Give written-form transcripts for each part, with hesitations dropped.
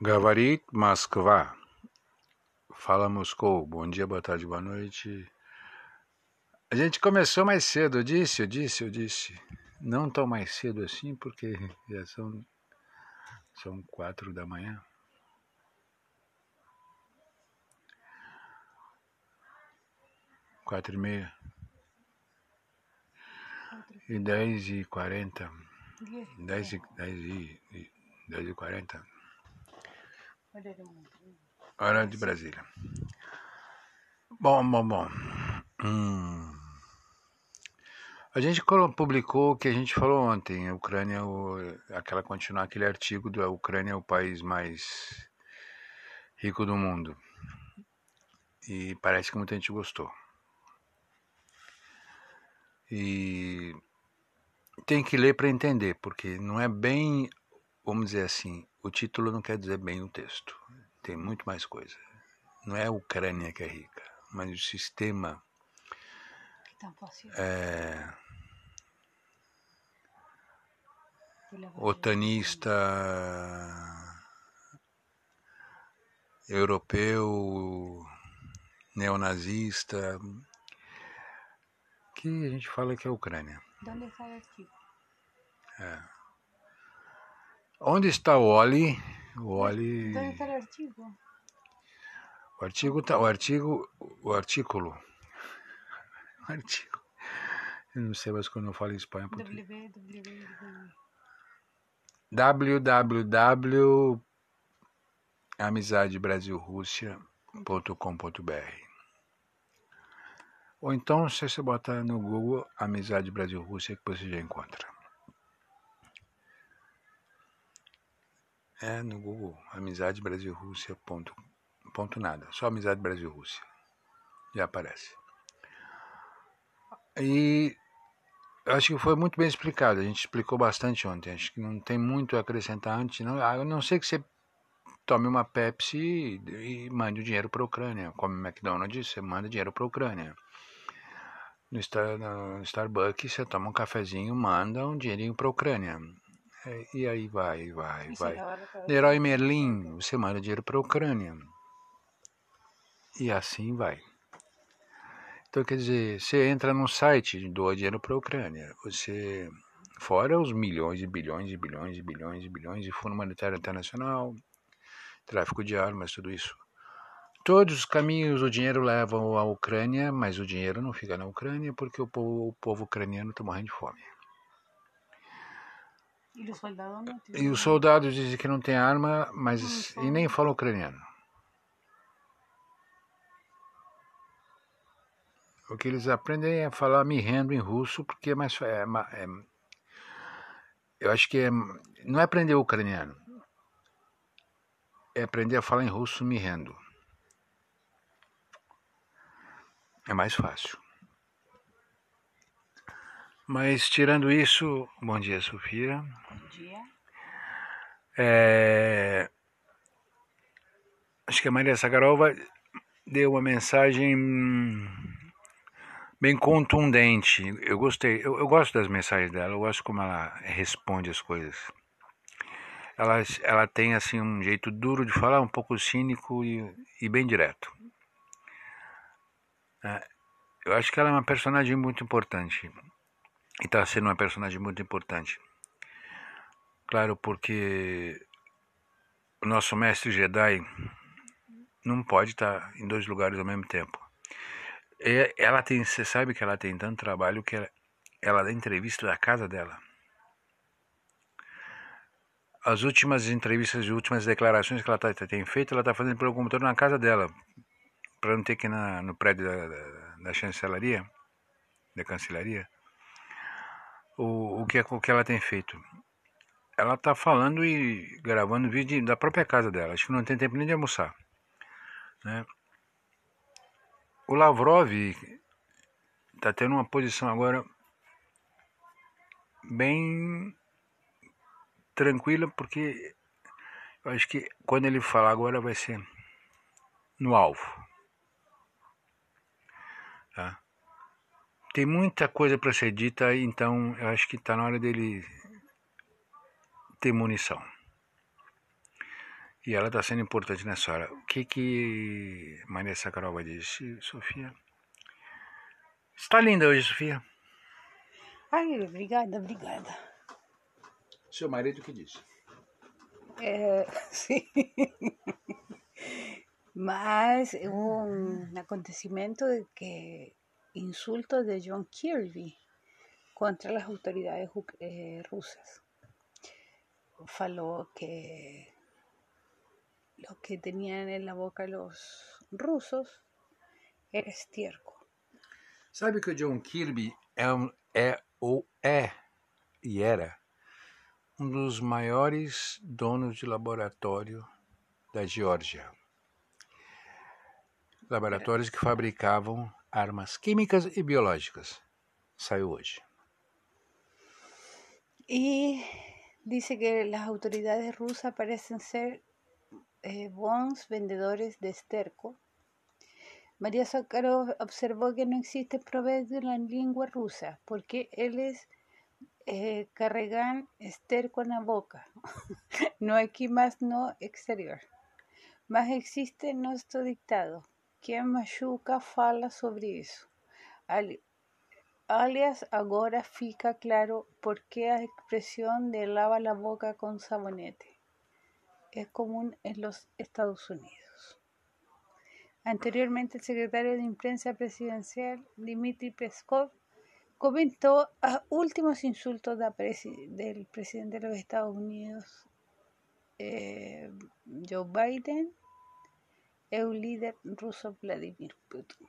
Gavarit, Moskva. Fala, Moscou. Bom dia, boa tarde, boa noite. A gente começou mais cedo, eu disse. Não tão mais cedo assim, porque já são 4 da manhã. Quatro e meia. E 10h40. 10h40. Hora de Brasília. Bom. A gente publicou o que a gente falou ontem. A Ucrânia, aquele artigo da Ucrânia é o país mais rico do mundo. E parece que muita gente gostou. E tem que ler para entender, porque não é bem, vamos dizer assim, o título não quer dizer bem o texto. Tem muito mais coisa. Não é a Ucrânia que é rica, mas o sistema otanista, europeu, neonazista, que a gente fala que é a Ucrânia. De onde está o artigo? Onde está o Oli? De onde está o artigo? O artículo. Eu não sei mais quando eu falo em espanhol. www.amizadebrasilrússia.com.br. Ou então, se você botar no Google Amizade Brasil-Rússia, que você já encontra. No Google, Amizade Brasil-Rússia, ponto nada, só Amizade Brasil-Rússia. Já aparece. E eu acho que foi muito bem explicado, a gente explicou bastante ontem, acho que não tem muito a acrescentar antes, não, a não ser que você tome uma Pepsi e mande o dinheiro para a Ucrânia, como o McDonald's, você manda dinheiro para a Ucrânia. No Starbucks, você toma um cafezinho, manda um dinheirinho para a Ucrânia. E aí vai. Leroy Merlin, você manda dinheiro para a Ucrânia. E assim vai. Então, quer dizer, você entra num site e doa dinheiro para a Ucrânia. Você, fora os milhões e bilhões de Fundo Monetário Internacional, tráfico de armas, tudo isso. Todos os caminhos o dinheiro levam à Ucrânia, mas o dinheiro não fica na Ucrânia porque o povo ucraniano está morrendo de fome. E os soldados dizem que não tem arma, mas e nem falam ucraniano. O que eles aprendem é falar me rendo em russo, porque é mais. Eu acho que não é aprender ucraniano, é aprender a falar em russo me rendo. É mais fácil. Mas tirando isso, bom dia, Sofia. Bom dia. Acho que a Maria Sagarova deu uma mensagem bem contundente. Eu gostei, eu gosto das mensagens dela, eu gosto como ela responde as coisas. Ela tem assim um jeito duro de falar, um pouco cínico e bem direto. Eu acho que ela é uma personagem muito importante. E está sendo uma personagem muito importante. Claro, porque o nosso mestre Jedi não pode estar em 2 lugares ao mesmo tempo. Você sabe que ela tem tanto trabalho que ela dá entrevista da casa dela. As últimas entrevistas e últimas declarações que ela tem feito, ela está fazendo pelo computador na casa dela, para não ter que ir no prédio da chancelaria, da cancelaria. O que ela tem feito? Ela está falando e gravando vídeo da própria casa dela. Acho que não tem tempo nem de almoçar. Né? O Lavrov está tendo uma posição agora bem tranquila, porque eu acho que quando ele falar agora vai ser no alvo. Tá? Tem muita coisa para ser dita, então eu acho que está na hora dele ter munição. E ela está sendo importante nessa hora. O que Maria Sakharova disse, Sofia? Está linda hoje, Sofia. Ai, obrigada. Seu marido que disse? Sim. Mas hubo un acontecimiento de que insultos de John Kirby contra las autoridades rusas. Faló que lo que tenían en la boca los rusos era estiércol. Sabe que o John Kirby era um dos maiores donos de laboratório da Geórgia. Laboratórios que fabricavam armas químicas e biológicas. Saiu hoje. Y dice que las autoridades rusas parecen ser bons vendedores de esterco. María Sakharov observó que no existe proverbio en la lengua rusa porque eles carregan esterco na boca, no aqui, mas no exterior. Mas existe nosso ditado: quem machuca fala sobre isso. Aliás, agora fica claro por qué a expresión de lava la boca con sabonete es común en los Estados Unidos. Anteriormente, el secretario de Prensa Presidencial, Dmitry Peskov, comentó a últimos insultos del presidente de los Estados Unidos, Joe Biden, y el líder ruso Vladimir Putin.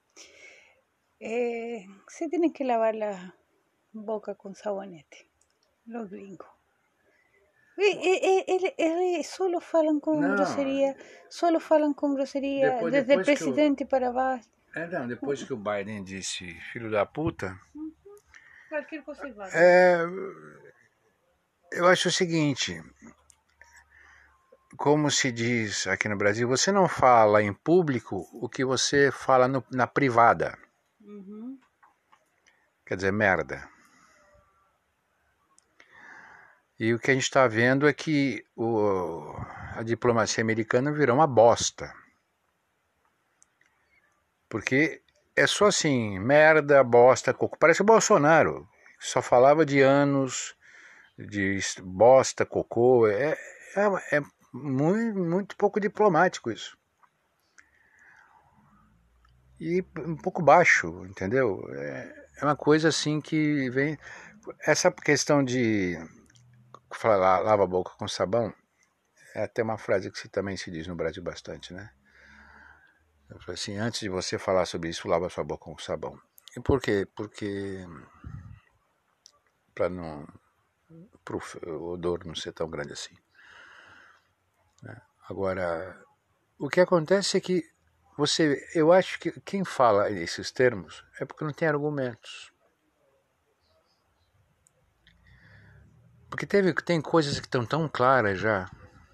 Se tienen que lavar la boca con sabonete, los gringos. Eles solo falam com grosseria, desde o presidente para baixo. Depois que o Biden disse filho da puta, Qualquer coisa vale. Eu acho o seguinte, como se diz aqui no Brasil, você não fala em público o que você fala na privada. Uhum. Quer dizer, merda. E o que a gente está vendo é que a diplomacia americana virou uma bosta. Porque é só assim, merda, bosta, cocô. Parece o Bolsonaro, que só falava de anos, de bosta, cocô. É muito pouco diplomático isso. E um pouco baixo, entendeu? É uma coisa assim que vem... Essa questão de falar lava a boca com sabão é até uma frase que também se diz no Brasil bastante, né? Eu falei assim, antes de você falar sobre isso, lava sua boca com sabão. E por quê? Porque para o odor não ser tão grande assim. Agora, o que acontece é que eu acho que quem fala esses termos é porque não tem argumentos. Porque tem coisas que estão tão claras já.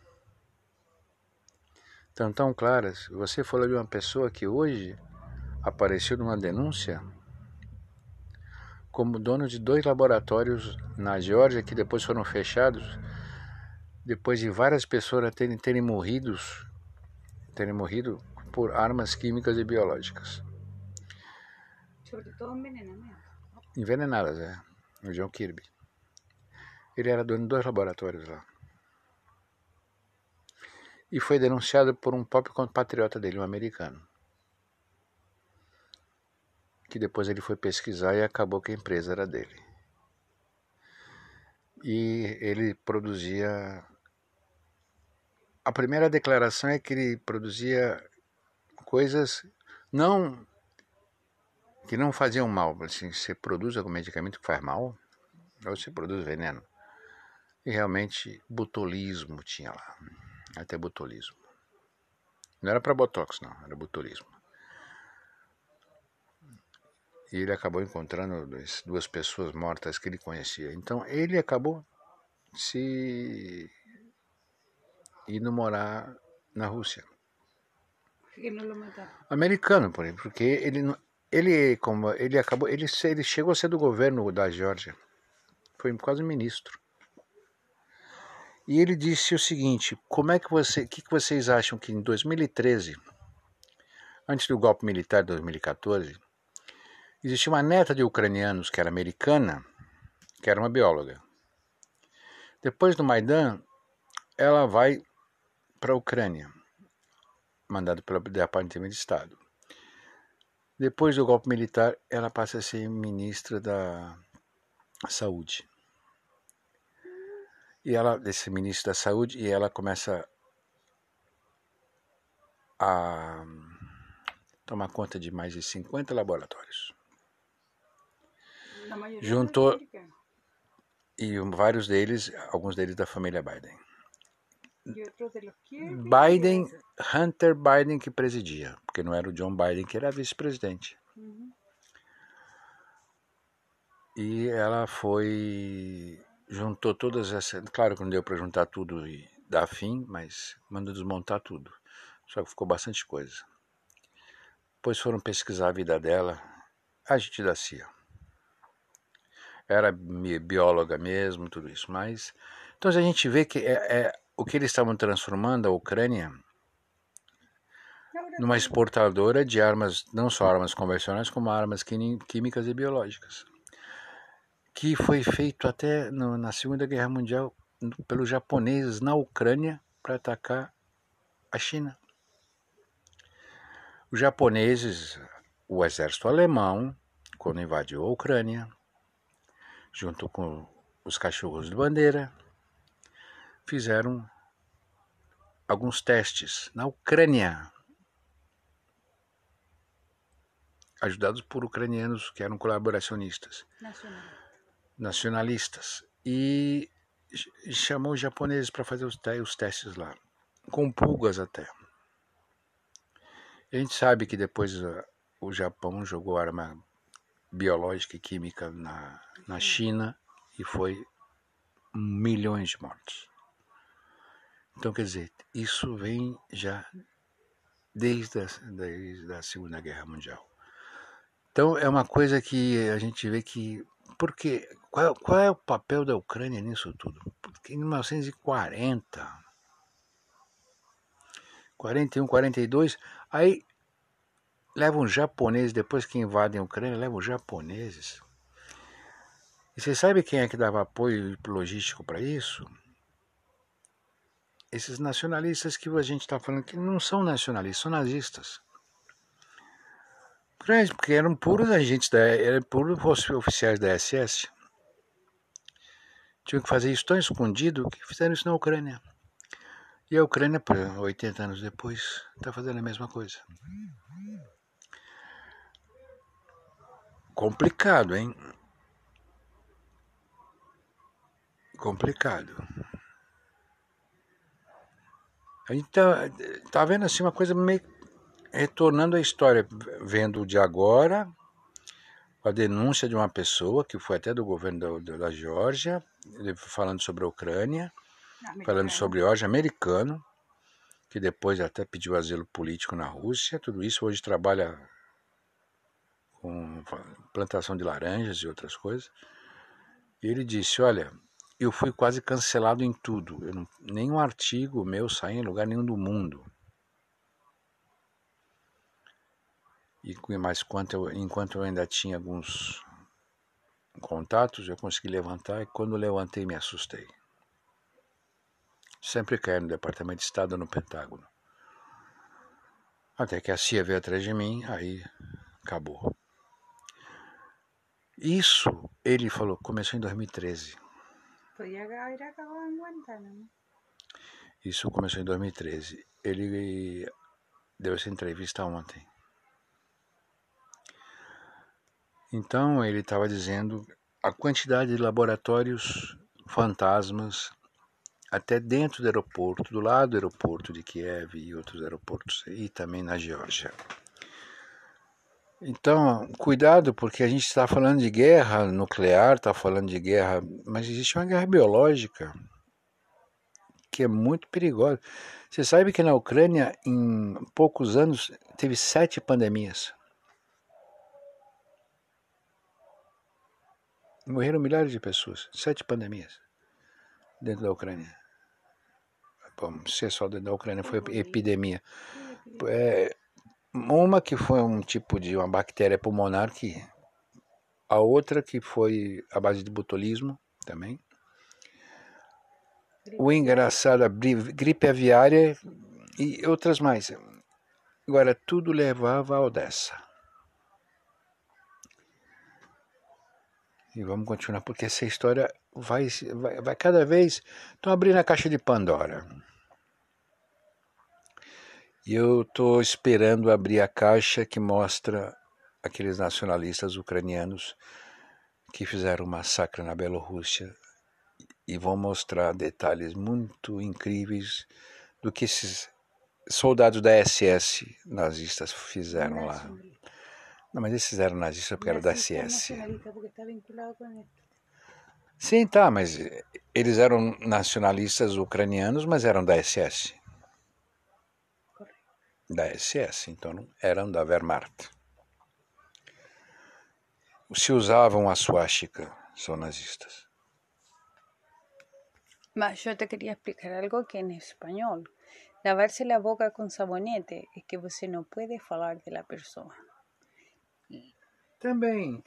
Estão tão claras. Você falou de uma pessoa que hoje apareceu numa denúncia como dono de 2 laboratórios na Geórgia que depois foram fechados, depois de várias pessoas terem morrido por armas químicas e biológicas. Sobretudo envenenamento. Envenenadas, o John Kirby. Ele era dono de 2 laboratórios lá. E foi denunciado por um próprio compatriota dele, um americano. Que depois ele foi pesquisar e acabou que a empresa era dele. E ele produzia... A primeira declaração é que ele produzia coisas que não faziam mal. Assim, você produz algum medicamento que faz mal, ou você produz veneno. E realmente botulismo tinha lá. Até botulismo. Não era para botox, não. Era botulismo. E ele acabou encontrando 2 pessoas mortas que ele conhecia. Então ele acabou indo morar na Rússia. Por que não o mataram? Americano, por exemplo, porque ele chegou a ser do governo da Geórgia. Foi quase ministro. E ele disse o seguinte: o que vocês acham que em 2013, antes do golpe militar de 2014, existia uma neta de ucranianos que era americana, que era uma bióloga. Depois do Maidan, ela vai para a Ucrânia, mandada pelo Departamento de Estado. Depois do golpe militar, ela passa a ser ministra da Saúde. E ela, desse ministro da Saúde, e ela começa a tomar conta de mais de 50 laboratórios. Juntou, e vários deles, alguns deles da família Biden. Biden, Hunter Biden que presidia, porque não era o John Biden que era vice-presidente. E ela juntou todas essas, claro que não deu para juntar tudo e dar fim, mas mandou desmontar tudo. Só que ficou bastante coisa. Depois foram pesquisar a vida dela, agente da CIA. Era bióloga mesmo, tudo isso. Mas então a gente vê que o que eles estavam transformando a Ucrânia numa exportadora de armas, não só armas convencionais, como armas químicas e biológicas. Que foi feito até na Segunda Guerra Mundial pelos japoneses na Ucrânia para atacar a China. Os japoneses, o exército alemão, quando invadiu a Ucrânia, junto com os cachorros de bandeira, fizeram alguns testes na Ucrânia, ajudados por ucranianos que eram colaboracionistas, nacionalistas, e chamou os japoneses para fazer os testes lá, com pulgas até. A gente sabe que depois o Japão jogou arma biológica e química na China e foi milhões de mortos. Então, quer dizer, isso vem já desde a Segunda Guerra Mundial. Então, é uma coisa que a gente vê que... Porque, qual é o papel da Ucrânia nisso tudo? Porque em 1940, 41, 42, aí levam japoneses, depois que invadem a Ucrânia, levam japoneses. E você sabe quem é que dava apoio logístico para isso? Esses nacionalistas que a gente está falando que não são nacionalistas, são nazistas. Porque eram puros agentes, eram puros oficiais da SS. Tinham que fazer isso tão escondido que fizeram isso na Ucrânia. E a Ucrânia, 80 anos depois, está fazendo a mesma coisa. Complicado, hein? Complicado. A gente tá vendo assim uma coisa meio retornando à história, vendo de agora a denúncia de uma pessoa que foi até do governo da Geórgia, falando sobre a Ucrânia, falando sobre a Geórgia, americano, que depois até pediu asilo político na Rússia, tudo isso hoje trabalha com plantação de laranjas e outras coisas. E ele disse, olha, eu fui quase cancelado em tudo, nenhum artigo meu sai em lugar nenhum do mundo. Mas enquanto eu ainda tinha alguns contatos, eu consegui levantar, e quando levantei me assustei. Sempre caí no Departamento de Estado ou no Pentágono. Até que a CIA veio atrás de mim, aí acabou. Isso, ele falou, começou em 2013. Podía haber acabado en Guantánamo. Isso começou em 2013. Ele deu essa entrevista ontem. Então ele estava dizendo a quantidade de laboratórios fantasmas até dentro do aeroporto, do lado do aeroporto de Kiev e outros aeroportos, e também na Geórgia. Então, cuidado, porque a gente está falando de guerra nuclear, está falando de guerra, mas existe uma guerra biológica que é muito perigosa. Você sabe que na Ucrânia, em poucos anos, teve 7 pandemias. Morreram milhares de pessoas, 7 pandemias dentro da Ucrânia. vamos ser só da Ucrânia, foi epidemia. Uma que foi um tipo de uma bactéria pulmonar, a outra que foi a base de botulismo também. O engraçado, a gripe aviária e outras mais. Agora, tudo levava a Odessa. E vamos continuar, porque essa história vai cada vez... Estão abrindo a caixa de Pandora. E eu estou esperando abrir a caixa que mostra aqueles nacionalistas ucranianos que fizeram um massacre na Bielorrússia e vão mostrar detalhes muito incríveis do que esses soldados da SS nazistas fizeram lá. Não, mas esses eram nazistas porque eram da SS. Porque está vinculado com esto. Sim, tá, mas eles eram nacionalistas ucranianos, mas eram da SS. Correcto. Da SS, então eram da Wehrmacht. Se usavam a suástica, são nazistas. Mas yo te quería explicar algo que en español, lavarse la boca con sabonete es que você no puede falar de la persona. Também.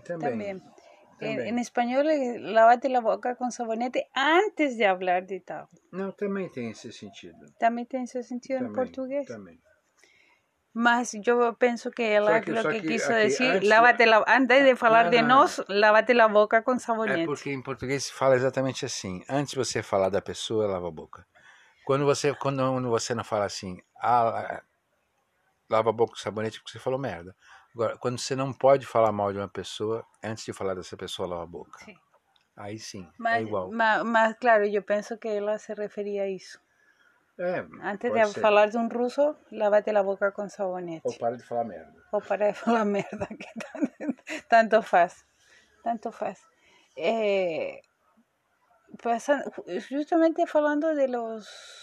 En español es lavarte la boca con sabonete antes de hablar de tal. Não, também tem esse sentido. Também tem esse sentido em português? Também. Mas eu penso que ela Só que quiso aqui, dizer, antes de falar de nós, lávate la boca com sabonete. É porque em português se fala exatamente assim. Antes de você falar da pessoa, lava a boca. Quando você não fala assim, lava a boca com sabonete, porque você falou merda. Agora, quando você não pode falar mal de uma pessoa, antes de falar dessa pessoa, lava a boca. Sim. Aí sim, Mas, é igual. Mas, claro, eu penso que ela se referia a isso. Antes de falar de um russo, lávate la boca com sabonete. Ou para de falar merda. Ou para de falar merda, que tanto faz. Tanto faz. Justamente falando de los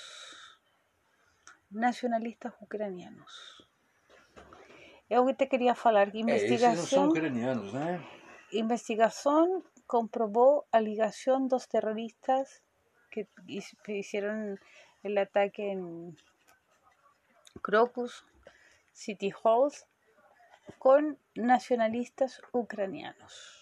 nacionalistas ucranianos. Eu te queria falar que investigação... Esses não são ucranianos, né? Investigação comprovou a ligação dos terroristas que hicieron el ataque en Crocus City Halls con nacionalistas ucranianos.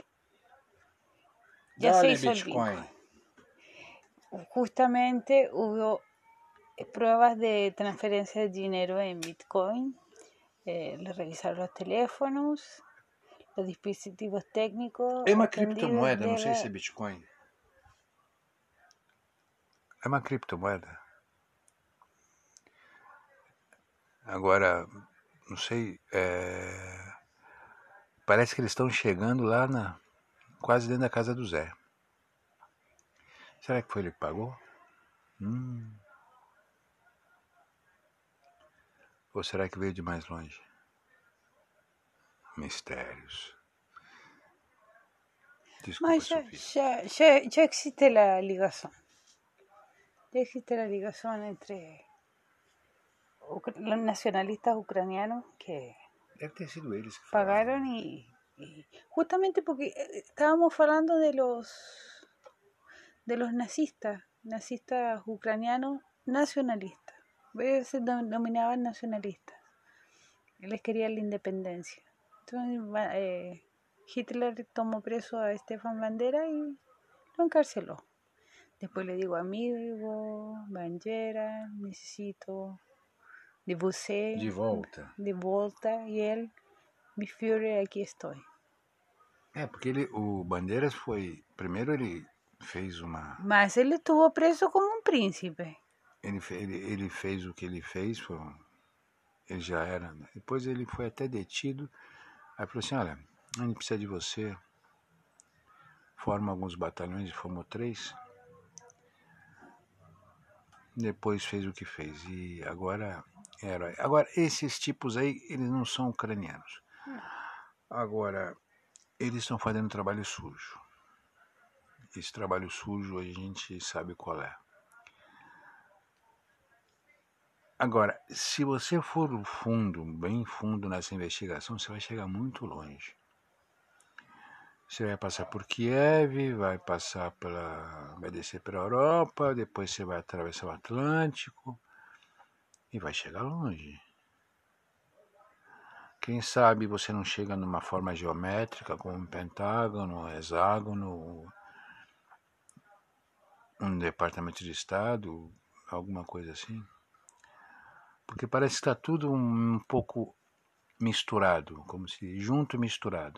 Ya se hizo el vínculo. Justamente hubo pruebas de transferencia de dinero en Bitcoin. Le revisaron los teléfonos, los dispositivos técnicos. É uma criptomoeda, não sei se é Bitcoin. É uma criptomoeda. Agora, não sei, parece que eles estão chegando lá quase dentro da casa do Zé. Será que foi ele que pagou? Ou será que veio de mais longe? Mistérios. Desculpa, Mas já existe a ligação. Ya existe la ligación entre los nacionalistas ucranianos que deve ter sido eles que pagaron y justamente porque estábamos hablando de los nazistas ucranianos nacionalistas. Se denominaban nacionalistas. Les querían la independencia. Entonces Hitler tomó preso a Stefan Bandera y lo encarceló. Después le digo, amigo, Bandeira, necesito de você. De volta. De volta. E ele, mi Führer, aqui estou. Porque o Bandeiras foi... Primeiro ele fez uma... Mas ele estuvo preso como um príncipe. Ele fez o que ele fez, ele já era... Depois ele foi até detido. Aí falou assim, olha, a gente precisa de você. Forma alguns batalhões, formou 3... Depois fez o que fez. E agora herói. Agora, esses tipos aí, eles não são ucranianos. Agora, eles estão fazendo trabalho sujo. Esse trabalho sujo a gente sabe qual é. Agora, se você for fundo, bem fundo nessa investigação, você vai chegar muito longe. Você vai passar por Kiev, vai descer pela Europa, depois você vai atravessar o Atlântico e vai chegar longe. Quem sabe você não chega numa forma geométrica, como um pentágono, um hexágono, um departamento de estado, alguma coisa assim. Porque parece que está tudo um pouco misturado, como se diz, junto e misturado.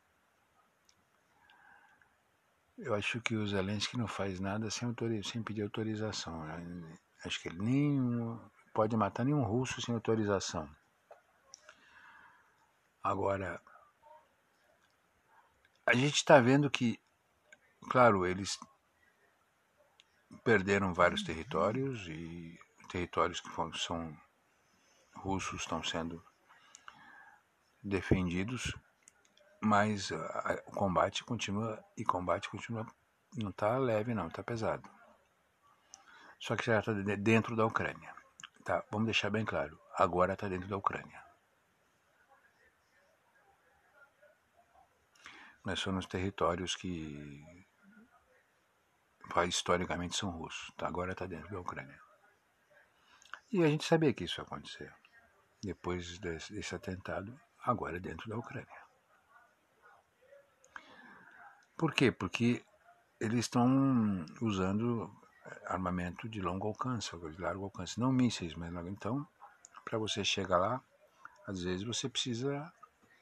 Eu acho que o Zelensky não faz nada sem pedir autorização. Acho que ele nem pode matar nenhum russo sem autorização. Agora, a gente está vendo que, claro, eles perderam vários territórios e territórios que são russos estão sendo defendidos, mas o combate continua não está leve não, está pesado. Só que já está dentro da Ucrânia. Tá, vamos deixar bem claro, agora está dentro da Ucrânia. Nós somos territórios que historicamente são russos, tá? Agora está dentro da Ucrânia. E a gente sabia que isso ia acontecer. Depois desse atentado, agora é dentro da Ucrânia. Por quê? Porque eles estão usando armamento de longo alcance, de largo alcance, não mísseis, mas então, para você chegar lá, às vezes você precisa...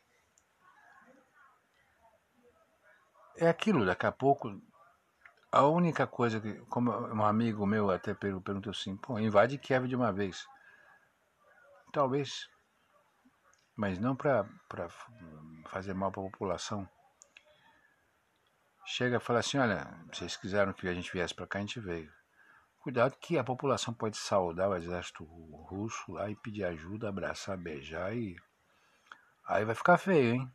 É aquilo, daqui a pouco, a única coisa que, como um amigo meu até perguntou assim, pô, invade Kiev de uma vez. Talvez, mas não para fazer mal para a população. Chega e fala assim, olha, vocês quiseram que a gente viesse para cá, a gente veio. Cuidado que a população pode saudar o exército russo lá e pedir ajuda, abraçar, beijar e... Aí vai ficar feio, hein?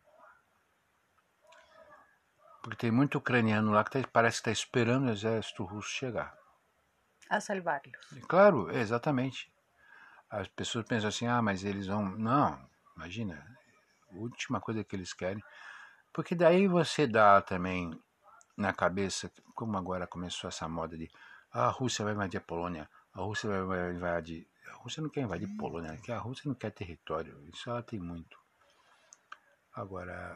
Porque tem muito ucraniano lá que parece que está esperando o exército russo chegar. A salvá-los. Claro, exatamente. As pessoas pensam assim, mas eles vão... Não, imagina, a última coisa que eles querem... Porque daí você dá também na cabeça, como agora começou essa moda de a Rússia vai invadir a Polônia, a Rússia vai invadir... A Rússia não quer invadir a Polônia, porque a Rússia não quer território, isso ela tem muito. Agora,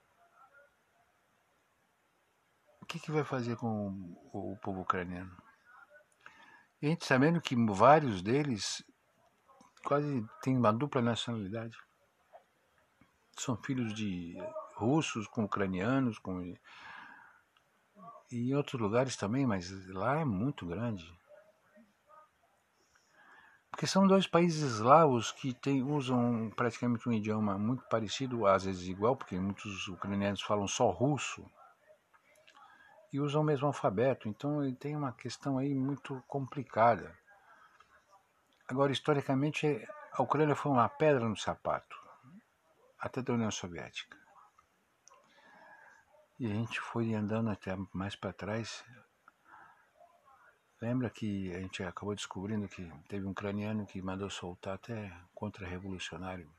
o que vai fazer com o povo ucraniano? E a gente sabendo que vários deles quase têm uma dupla nacionalidade. São filhos de russos com ucranianos, e em outros lugares também, mas lá é muito grande. Porque são dois países eslavos que usam praticamente um idioma muito parecido, às vezes igual, porque muitos ucranianos falam só russo e usam o mesmo alfabeto, então tem uma questão aí muito complicada. Agora, historicamente, a Ucrânia foi uma pedra no sapato, até da União Soviética. E a gente foi andando até mais para trás. Lembra que a gente acabou descobrindo que teve um ucraniano que mandou soltar até contra-revolucionário?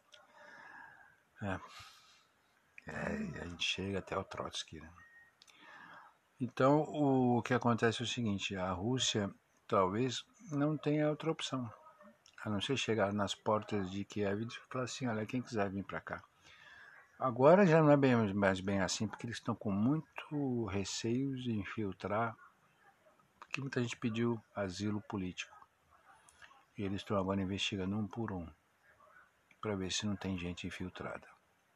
A gente chega até o Trotsky, né? Então, o que acontece é o seguinte, a Rússia talvez não tenha outra opção, a não ser chegar nas portas de Kiev e falar assim, olha, quem quiser vir para cá. Agora já não é mais bem assim, porque eles estão com muito receios de infiltrar, porque muita gente pediu asilo político. E eles estão agora investigando um por um, para ver se não tem gente infiltrada.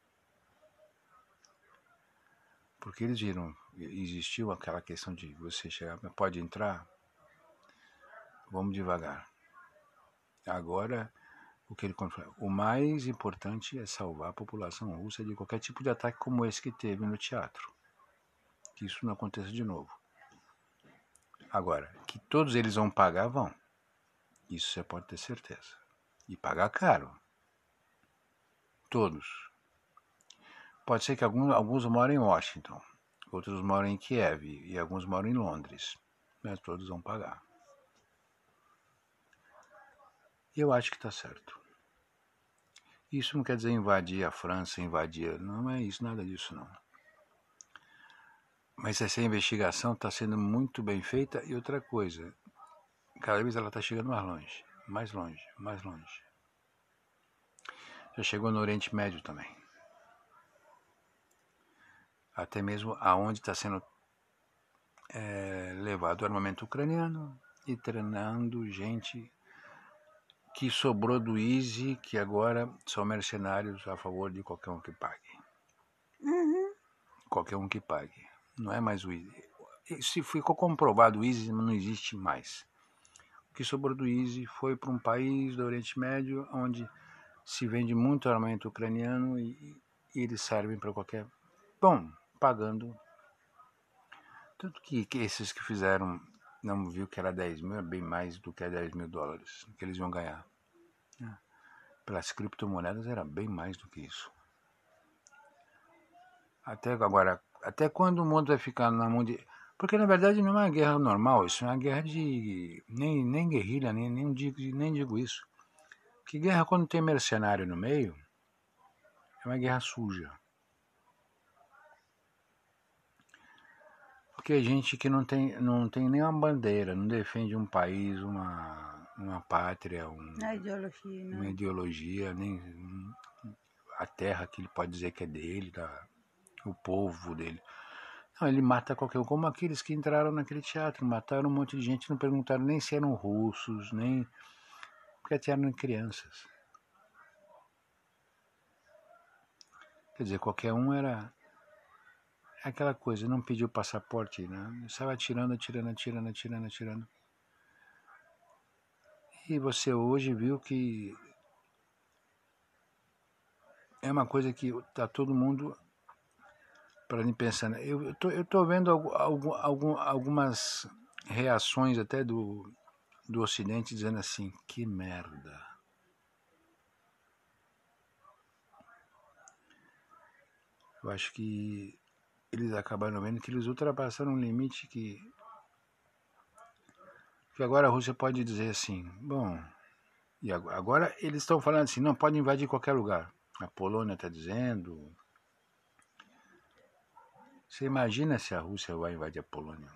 Porque eles viram, existiu aquela questão de você chegar, pode entrar, vamos devagar. Agora, o mais importante é salvar a população russa de qualquer tipo de ataque como esse que teve no teatro. Que isso não aconteça de novo. Agora, que todos eles vão pagar, vão. Isso você pode ter certeza. E pagar caro. Todos. Pode ser que alguns moram em Washington, outros moram em Kiev e alguns moram em Londres. Mas todos vão pagar. Eu acho que está certo. Isso não quer dizer invadir a França, não é isso, nada disso não. Mas essa investigação está sendo muito bem feita. E outra coisa, cada vez ela está chegando mais longe, mais longe, mais longe. Já chegou no Oriente Médio também. Até mesmo aonde está sendo levado o armamento ucraniano e treinando gente que sobrou do ISI, que agora são mercenários a favor de qualquer um que pague. Uhum. Qualquer um que pague. Não é mais o ISI. Se ficou comprovado, o ISI não existe mais. O que sobrou do ISI foi para um país do Oriente Médio, onde se vende muito armamento ucraniano e eles servem para qualquer... Bom, pagando. Tanto que esses que fizeram não viu que era 10 mil, é bem mais do que 10 mil dólares que eles iam ganhar. Pelas criptomoedas era bem mais do que isso. Até agora, até quando o mundo vai ficar na mão de... Porque na verdade não é uma guerra normal, isso é uma guerra de... Nem guerrilha, nem digo isso. Porque guerra quando tem mercenário no meio, é uma guerra suja. Porque é gente que não tem nenhuma bandeira, não defende um país, uma pátria, uma ideologia, nem a terra que ele pode dizer que é dele, o povo dele. Não, ele mata qualquer um, como aqueles que entraram naquele teatro, mataram um monte de gente, não perguntaram nem se eram russos, nem porque atiraram crianças. Quer dizer, qualquer um era aquela coisa, não pediu passaporte, né? Estava atirando. E você hoje viu que é uma coisa que está todo mundo para mim pensando. Eu tô vendo algumas reações até do Ocidente dizendo assim, que merda. Eu acho que eles acabaram vendo que eles ultrapassaram um limite que agora a Rússia pode dizer assim, bom, e agora eles estão falando assim, não pode invadir qualquer lugar. A Polônia está dizendo. Você imagina se a Rússia vai invadir a Polônia?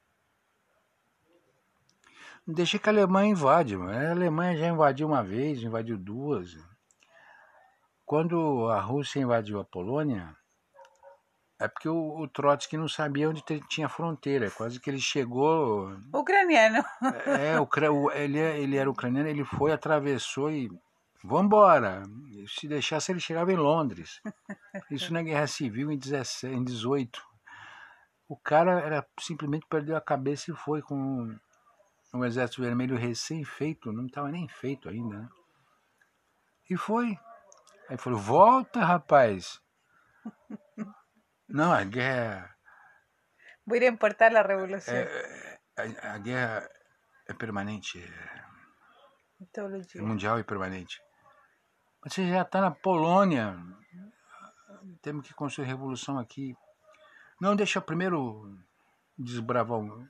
Deixa que a Alemanha invade, a Alemanha já invadiu uma vez, invadiu duas. Quando a Rússia invadiu a Polônia, é porque o Trotsky não sabia onde tinha fronteira, quase que ele chegou... Ucraniano. Ele era ucraniano, ele foi, atravessou e... Vambora! Se deixasse, ele chegava em Londres. Isso na Guerra Civil em 18. O cara simplesmente perdeu a cabeça e foi com um exército vermelho recém-feito, não estava nem feito ainda, né? E foi. Aí falou, volta, rapaz. Não, a guerra... Voy a importar a revolução. A guerra é permanente. É mundial e permanente. Mas você já está na Polônia. Temos que construir revolução aqui. Não, deixa eu primeiro desbravar o...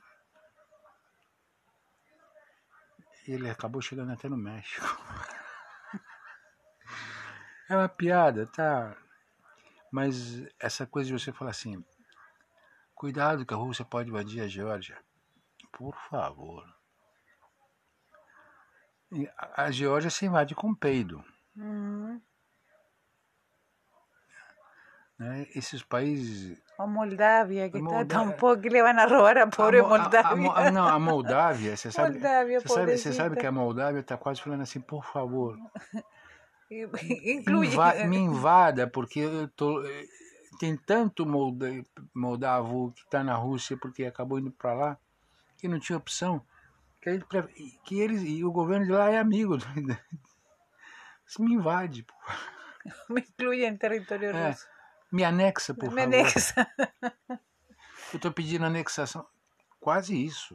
Ele acabou chegando até no México. É uma piada, tá? Mas essa coisa de você falar assim, cuidado que a Rússia pode invadir a Geórgia. Por favor. A Geórgia se invade com peido. Né? Esses países... O Moldávia, que está tão pouco que le van a roubar a pobre Moldávia. Não, a Moldávia, você sabe, Moldávia, você sabe que a Moldávia está quase falando assim, por favor, me invada, porque tem tanto moldavo que está na Rússia porque acabou indo para lá, que não tinha opção, que eles, e o governo de lá é amigo. Me invade, pô. Me inclui em território russo. Me anexa, por favor. Me anexa. Eu estou pedindo anexação. Quase isso.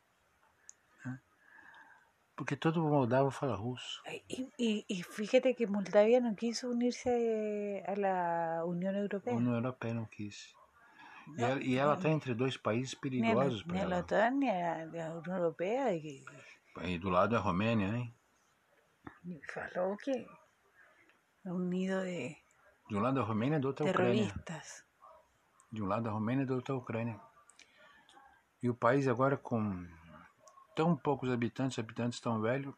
Porque todo moldavo fala russo. Y fíjate que Moldavia no quiso unirse a la Unión Europea. A União Europeia não quis. E ela está entre dois países perigosos para ela. Nem a OTAN, nem a União Europeia. E do lado é a Romênia, hein? Falou que é um nido de... Do lado da Romênia e do outro é a Ucrânia. Terroristas. De um lado a Romênia e do outro a Ucrânia. E o país agora com tão poucos habitantes tão velhos,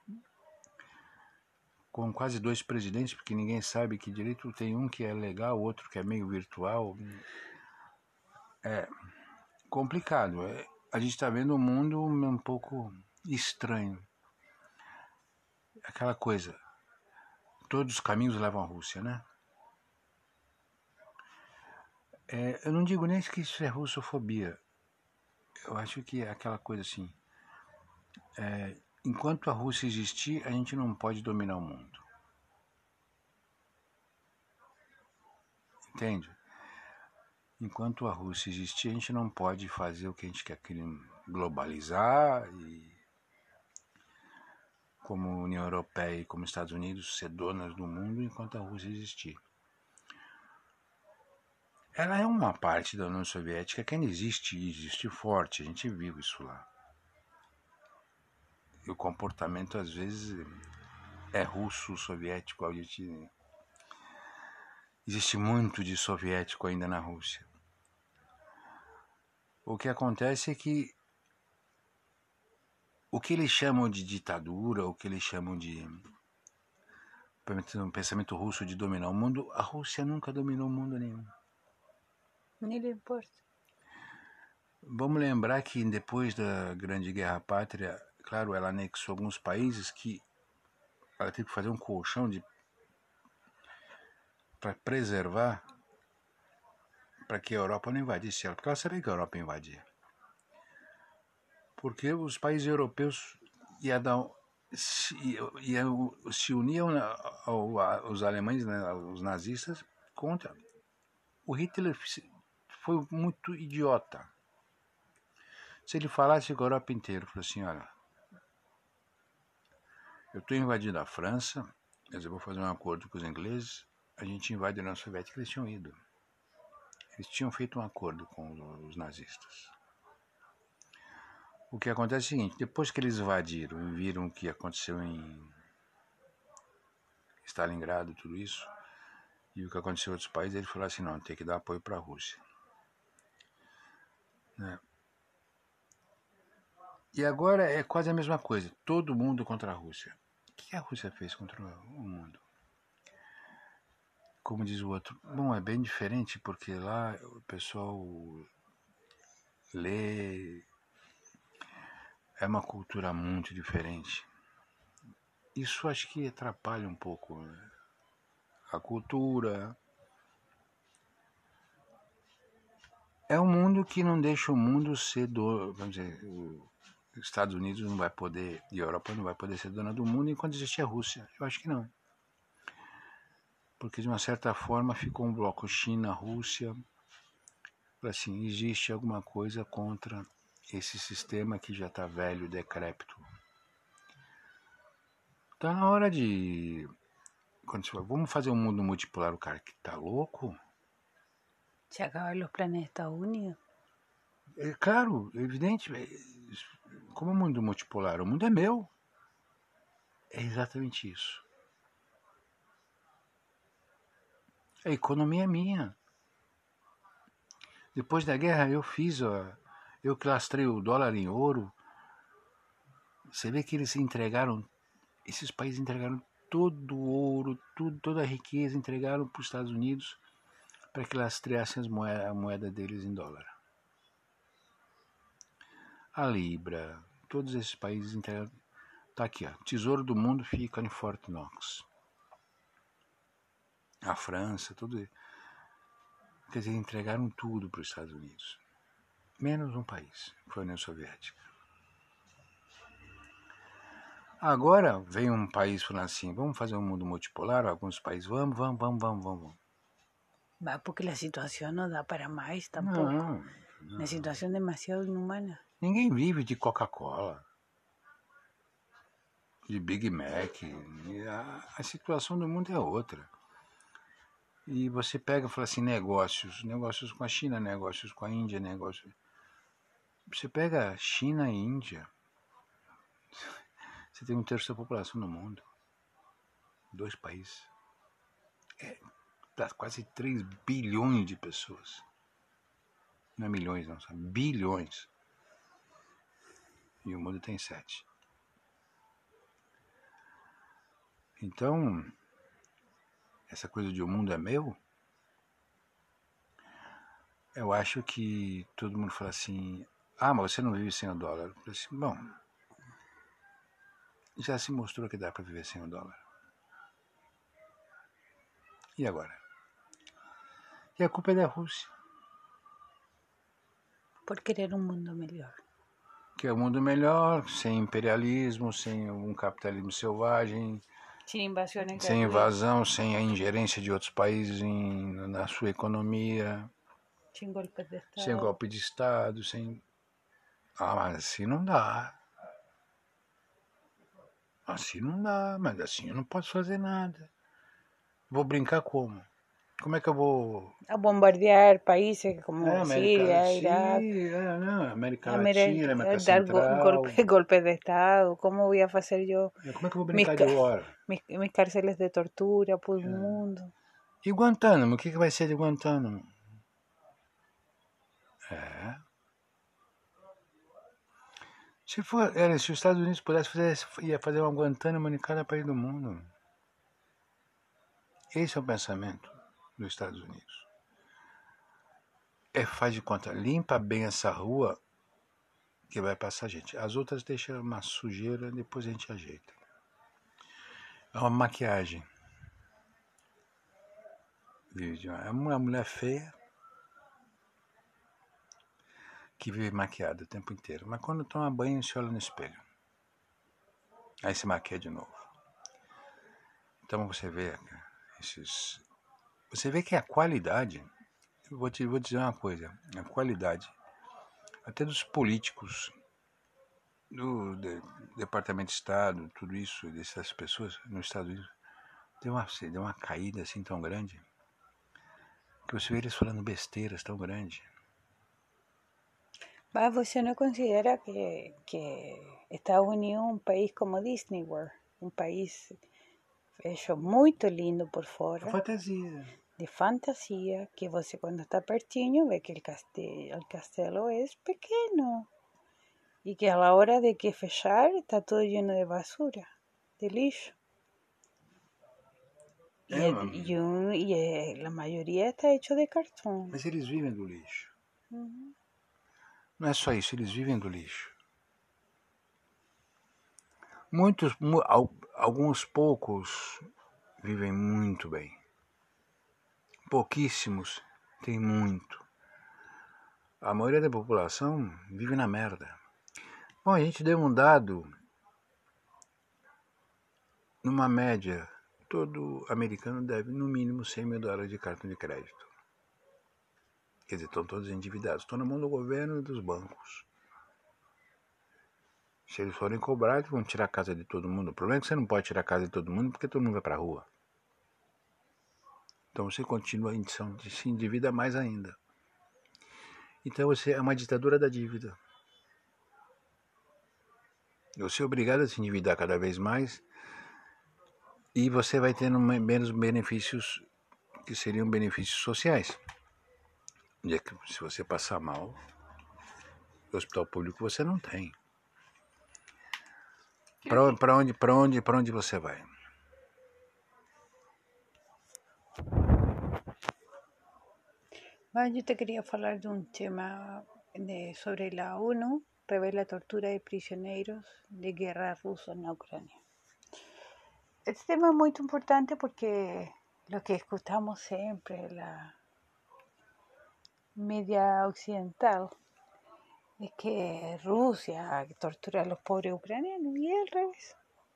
com quase 2 presidentes, porque ninguém sabe que direito, tem um que é legal, o outro que é meio virtual. É complicado. A gente está vendo um mundo um pouco estranho. Aquela coisa, todos os caminhos levam à Rússia, né? Eu não digo nem que isso é russofobia. Eu acho que é aquela coisa assim, enquanto a Rússia existir, a gente não pode dominar o mundo. Entende? Enquanto a Rússia existir, a gente não pode fazer o que a gente quer, globalizar e, como União Europeia e como Estados Unidos, ser donas do mundo enquanto a Rússia existir. Ela é uma parte da União Soviética que ainda existe forte, a gente viu isso lá. E o comportamento, às vezes, é russo-soviético, existe muito de soviético ainda na Rússia. O que acontece é que o que eles chamam de ditadura, o que eles chamam de um pensamento russo de dominar o mundo, a Rússia nunca dominou o mundo nenhum. Nem lhe importa. Vamos lembrar que depois da Grande Guerra Pátria, claro, ela anexou alguns países que ela teve que fazer um colchão para preservar, para que a Europa não invadisse ela, porque ela sabia que a Europa invadia. Porque os países europeus se uniam aos alemães, né, os nazistas, contra. O Hitler foi muito idiota. Se ele falasse com a Europa inteira, falou assim, olha, eu estou invadindo a França, mas eu vou fazer um acordo com os ingleses, a gente invade a União Soviética, eles tinham ido. Eles tinham feito um acordo com os nazistas. O que acontece é o seguinte, depois que eles invadiram e viram o que aconteceu em Stalingrado, tudo isso, e o que aconteceu em outros países, ele falou assim, não, tem que dar apoio para a Rússia. Né? E agora é quase a mesma coisa, todo mundo contra a Rússia. O que a Rússia fez contra o mundo? Como diz o outro, bom, é bem diferente, porque lá o pessoal lê, é uma cultura muito diferente. Isso acho que atrapalha um pouco, né? A cultura. É um mundo que não deixa o mundo ser vamos dizer, os Estados Unidos não vai poder, e a Europa não vai poder ser dona do mundo enquanto existir a Rússia. Eu acho que não. Porque de uma certa forma ficou um bloco China-Rússia, assim, existe alguma coisa contra esse sistema que já está velho, decrépito. Está na hora de... Quando você fala, vamos fazer um mundo multipolar, o cara que está louco? Se acaban los planes de Estados Unidos. É claro, é evidente. Como é um mundo multipolar? O mundo é meu. É exatamente isso. A economia é minha. Depois da guerra eu que lastrei o dólar em ouro. Você vê que eles entregaram, esses países entregaram todo o ouro, toda a riqueza, entregaram para os Estados Unidos para que lastreassem a moeda deles em dólar. A Libra, todos esses países entregaram. Está aqui, ó, Tesouro do Mundo fica em Fort Knox. A França, tudo. Quer dizer, entregaram tudo para os Estados Unidos. Menos um país, foi a União Soviética. Agora vem um país falando assim, vamos fazer um mundo multipolar, alguns países, vamos. Va, porque la situación no da para más tampoco. Não. Una situación demasiado inhumana. Ninguém vive de Coca-Cola, de Big Mac. A situação do mundo é outra. E você pega e fala assim, negócios com a China, negócios com a Índia, negócios... Você pega China e Índia, você tem 1/3 da população no mundo. 2 países. Dá quase 3 bilhões de pessoas. Não é milhões, não, são bilhões. E o mundo tem 7. Então, essa coisa de o mundo é meu, eu acho que todo mundo fala assim, mas você não vive sem o dólar. Eu falei assim, bom, já se mostrou que dá para viver sem o dólar. E agora? E a culpa é da Rússia. Por querer um mundo melhor. Que é um mundo melhor, sem imperialismo, sem um capitalismo selvagem, sem invasão, sem a ingerência de outros países na sua economia, sem golpe de Estado. Sem golpe de Estado, sem... mas assim não dá. Assim não dá, mas assim eu não posso fazer nada. Vou brincar como? Como é que eu vou... A bombardear países como Síria, Irak, América Latina, América Central. Golpe de Estado. Como vou fazer eu? Como é que eu vou brincar de war? Mis cárceles de tortura por mundo. E Guantánamo? O que vai ser de Guantánamo? Se os Estados Unidos pudessem fazer, ia fazer uma Guantánamo em cada país do mundo. Esse é o pensamento dos Estados Unidos. Faz de conta, limpa bem essa rua que vai passar gente. As outras deixam uma sujeira, depois a gente ajeita. É uma maquiagem. É uma mulher feia que vive maquiada o tempo inteiro. Mas quando toma banho, se olha no espelho. Aí se maquia de novo. Então você vê Você vê que a qualidade... Vou dizer uma coisa. A qualidade até dos políticos, do Departamento de Estado, tudo isso, dessas pessoas nos Estados Unidos, deu uma caída assim tão grande, que você vê eles falando besteiras tão grande. Mas você não considera que Estados Unidos é um país como Disney World, um país fecho muito lindo por fora, de fantasia, que você quando está pertinho vê que o castelo é pequeno e que a la hora de que fechar está todo lleno de basura, de lixo. E a maioria está hecho de cartão. Mas eles vivem do lixo. Não é só isso, eles vivem do lixo. Alguns poucos vivem muito bem. Pouquíssimos têm muito. A maioria da população vive na merda. Bom, a gente deu um dado, numa média, todo americano deve no mínimo $100 mil de cartão de crédito. Quer dizer, estão todos endividados. Estão na mão do governo e dos bancos. Se eles forem cobrar, eles vão tirar a casa de todo mundo. O problema é que você não pode tirar a casa de todo mundo porque todo mundo vai para a rua. Então você continua se endivida mais ainda. Então você é uma ditadura da dívida. Você é obrigado a se endividar cada vez mais e você vai tendo menos benefícios que seriam benefícios sociais. Se você passar mal, o hospital público você não tem. Para onde você vai? Mas eu te queria falar de um tema sobre a ONU, revela a tortura de prisioneiros de guerra rusos na Ucrânia. Este tema é muito importante porque lo que escuchamos sempre, la media occidental, es que Rusia tortura a los pobres ucranianos y es al revés.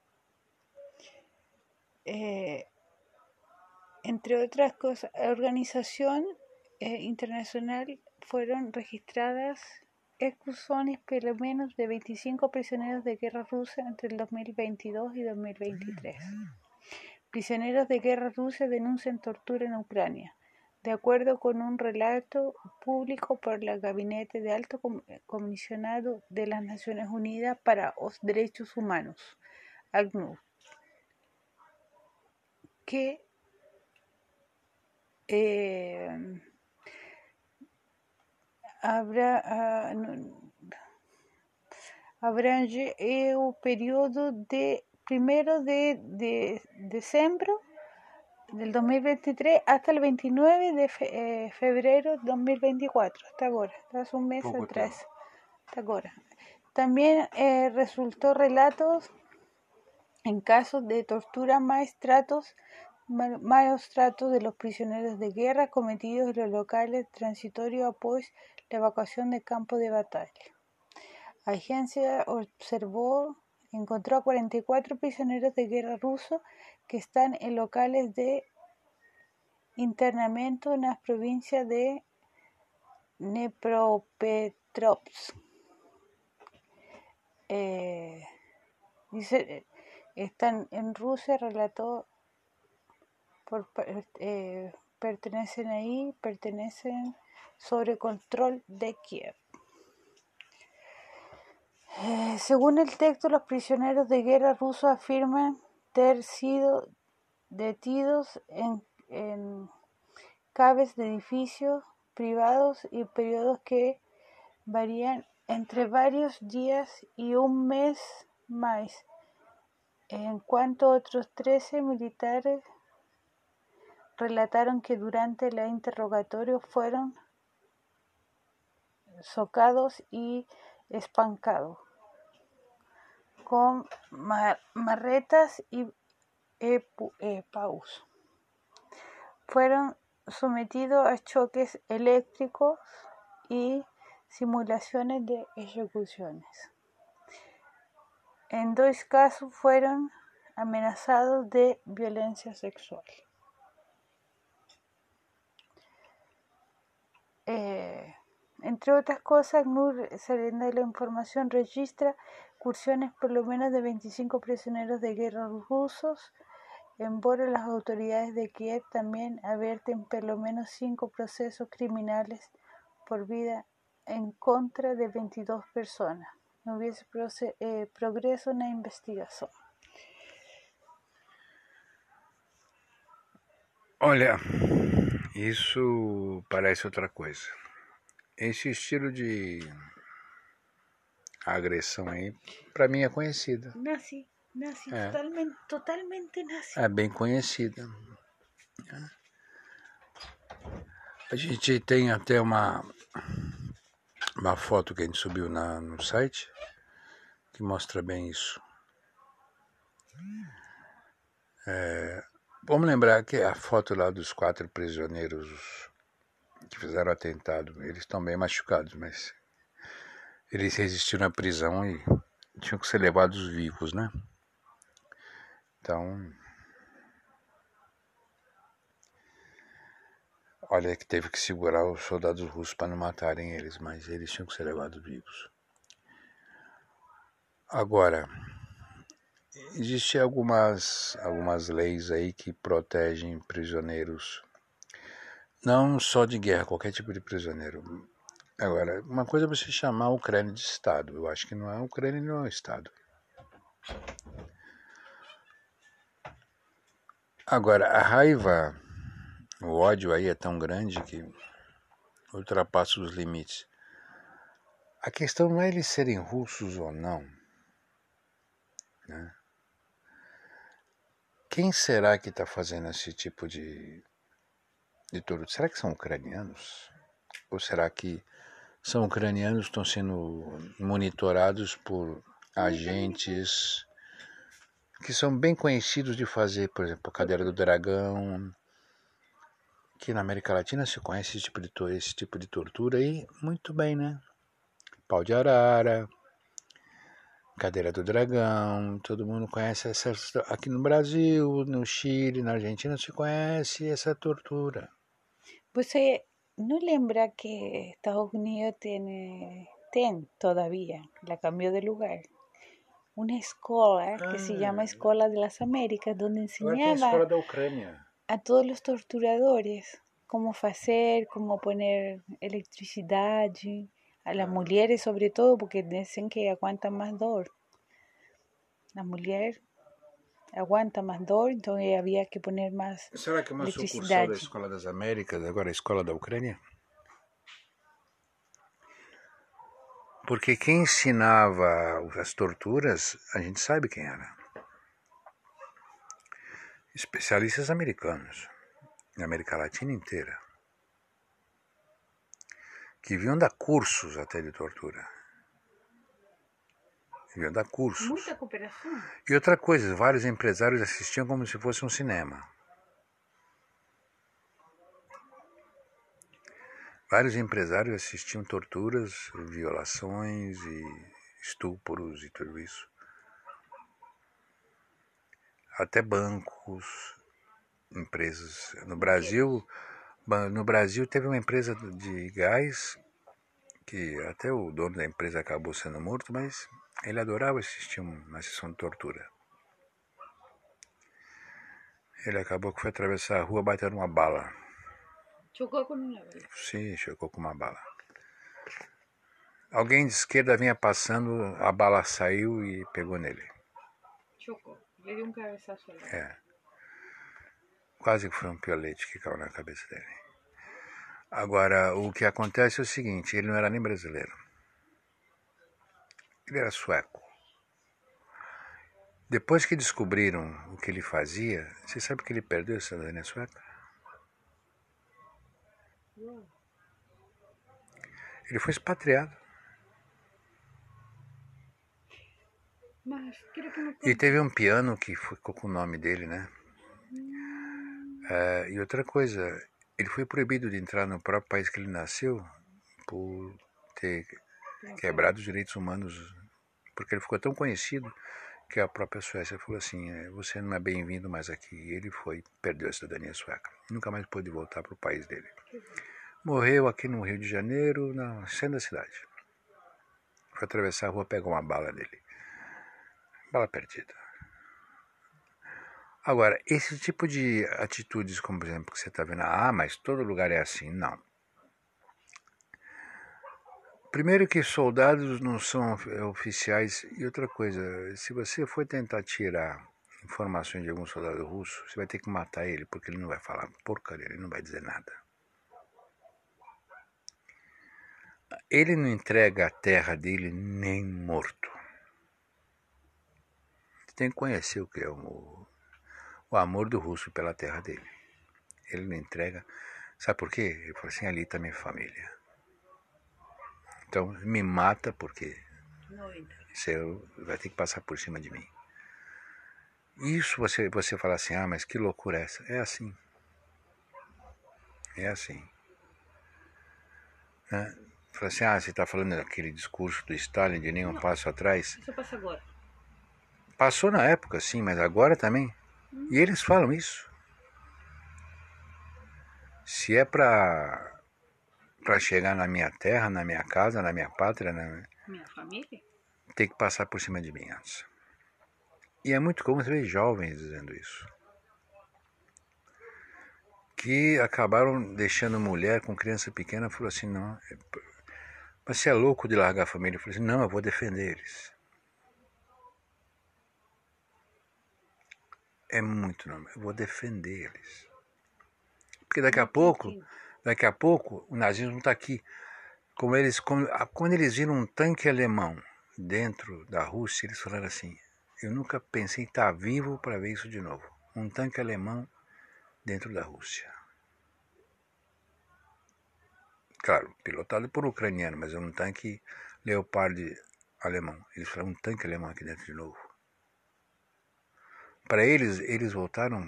Entre otras cosas, la organización internacional fueron registradas ejecuciones por lo menos de 25 prisioneros de guerra rusa entre el 2022 y 2023. Prisioneros de guerra rusa denuncian tortura en Ucrania, de acuerdo con un relato público por el Gabinete de Alto Comisionado de las Naciones Unidas para los Derechos Humanos, ACNUR, que abrange o período de 1 de diciembre del 2023 hasta el 29 de febrero de 2024, hasta ahora, hace un mes Pouco atrás, tempo. hasta ahora. También resultó relatos en casos de tortura, malos tratos de los prisioneros de guerra cometidos en los locales transitorios após la evacuación de campos de batalla. La agencia encontró a 44 prisioneros de guerra rusos que están en locales de internamiento en las provincias de Dnepropetrovsk. Dice, están en Rusia, relató, pertenecen sobre control de Kiev. Según el texto, los prisioneros de guerra rusos afirman ter sido detenidos en caves de edificios privados y periodos que varían entre varios días y un mes más, en cuanto otros 13 militares relataron que durante el interrogatorio fueron socados y espancados con marretas y paus. Fueron sometidos a choques eléctricos y simulaciones de ejecuciones. En 2 casos fueron amenazados de violencia sexual. Entre otras cosas, NUR, saliendo de la información, registra incursiones por lo menos de 25 prisioneros de guerra rusos, embora las autoridades de Kiev también advierten por lo menos 5 procesos criminales por vida en contra de 22 personas. No hubiese progreso na investigação. Olha, isso parece outra coisa. Esse estilo de agressão aí, pra mim é conhecida. Nazi, totalmente nazi. É bem conhecida. A gente tem até uma foto que a gente subiu no site que mostra bem isso. Vamos lembrar que a foto lá dos 4 prisioneiros que fizeram o atentado, eles estão bem machucados, mas eles resistiram à prisão e tinham que ser levados vivos, né? Então, olha que teve que segurar os soldados russos para não matarem eles, mas eles tinham que ser levados vivos. Agora, existem algumas leis aí que protegem prisioneiros, não só de guerra, qualquer tipo de prisioneiro. Agora, uma coisa é você chamar a Ucrânia de Estado. Eu acho que não é a Ucrânia, não é um Estado. Agora, a raiva, o ódio aí é tão grande que ultrapassa os limites. A questão não é eles serem russos ou não, né? Quem será que está fazendo esse tipo de tudo? Será que são ucranianos? Ou será que são ucranianos que estão sendo monitorados por agentes que são bem conhecidos de fazer, por exemplo, a Cadeira do Dragão, que na América Latina se conhece esse tipo de tortura aí muito bem, né? Pau de arara, Cadeira do Dragão, todo mundo conhece essa. Aqui no Brasil, no Chile, na Argentina se conhece essa tortura. Você não lembra que Estados Unidos tem todavía, la cambió de lugar, una escuela que se llama Escola de las Américas, donde enseñaba da Ucrânia a todos los torturadores cómo hacer, cómo poner electricidade, a las mujeres sobre todo, porque dicen que aguantan más dor. La mujer aguanta más dor, entonces había que poner más electricidade. Será que é uma sucursal da Escola das Américas, agora a Escola da Ucrânia? Porque quem ensinava as torturas, a gente sabe quem era. Especialistas americanos, na América Latina inteira, que vinham dar cursos até de tortura. Vinham dar cursos. Muita cooperação. E outra coisa, vários empresários assistiam como se fosse um cinema. Vários empresários assistiam torturas, violações e estupros e tudo isso. Até bancos, empresas. No Brasil teve uma empresa de gás que até o dono da empresa acabou sendo morto, mas ele adorava assistir uma sessão de tortura. Ele acabou que foi atravessar a rua batendo uma bala. Chocou com uma bala? Sim, chocou com uma bala. Alguém de esquerda vinha passando, a bala saiu e pegou nele. Chocou. Ele deu um cabeçaço ali. Quase que foi um piolete que caiu na cabeça dele. Agora, o que acontece é o seguinte, ele não era nem brasileiro. Ele era sueco. Depois que descobriram o que ele fazia, você sabe que ele perdeu a cidadania sueca? Ele foi expatriado. Mas, e teve um piano que ficou com o nome dele, né? E outra coisa, ele foi proibido de entrar no próprio país que ele nasceu por ter quebrado os direitos humanos, porque ele ficou tão conhecido que a própria Suécia falou assim, você não é bem-vindo mais aqui. E ele perdeu a cidadania sueca. Nunca mais pôde voltar para o país dele. Morreu aqui no Rio de Janeiro, no centro da cidade. Foi atravessar a rua, pegou uma bala dele. Bala perdida. Agora, esse tipo de atitudes, como por exemplo, que você está vendo, mas todo lugar é assim. Não. Primeiro que soldados não são oficiais. E outra coisa, se você for tentar tirar informações de algum soldado russo, você vai ter que matar ele, porque ele não vai falar porcaria, ele não vai dizer nada. Ele não entrega a terra dele nem morto. Você tem que conhecer o que é o amor do russo pela terra dele. Ele não entrega. Sabe por quê? Ele falou assim, ali está minha família. Então, me mata porque você vai ter que passar por cima de mim. Isso você fala assim, mas que loucura é essa? É assim. É assim. Né? Fala assim, você está falando daquele discurso do Stalin de nenhum passo atrás? Isso passa agora. Passou na época, sim, mas agora também. E eles falam isso. Se é para chegar na minha terra, na minha casa, na minha pátria, minha família, tem que passar por cima de mim antes. E é muito comum você ver jovens dizendo isso. Que acabaram deixando mulher com criança pequena, falou assim, não, mas você é louco de largar a família? Eu falei assim, não, eu vou defender eles. É muito normal, eu vou defender eles. Porque daqui a pouco, o nazismo está aqui. Quando eles viram um tanque alemão dentro da Rússia, eles falaram assim, eu nunca pensei em estar vivo para ver isso de novo. Um tanque alemão dentro da Rússia. Claro, pilotado por ucraniano, mas é um tanque Leopard alemão. Eles falaram um tanque alemão aqui dentro de novo. Para eles voltaram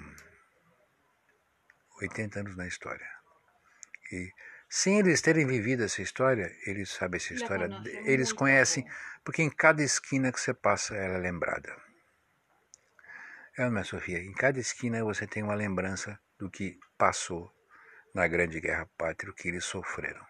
80 anos na história. E sem eles terem vivido essa história, eles sabem essa história, eles conhecem, porque em cada esquina que você passa, ela é lembrada. Minha Sofia, em cada esquina você tem uma lembrança do que passou na Grande Guerra Pátria, o que eles sofreram.